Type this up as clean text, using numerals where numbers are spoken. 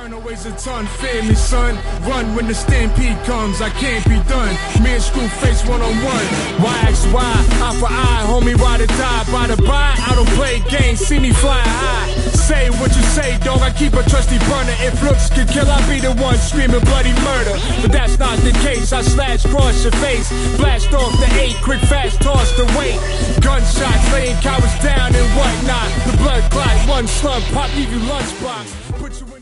Eternal weighs a ton, fear me son. Run when the stampede comes, I can't be done. Me and Screwface one-on-one. Why ask why? Eye for eye, homie, ride or die. By the by, I don't play games, see me fly high. Say what you say, dog, I keep a trusty burner. If looks could kill, I'll be the one screaming bloody murder. But that's not the case, I slash cross your face. Blast off the 8, quick fast toss the weight. Gunshots laying cowards down and whatnot. The blood clot, one slug, pop, leave you lunchbox. Put you in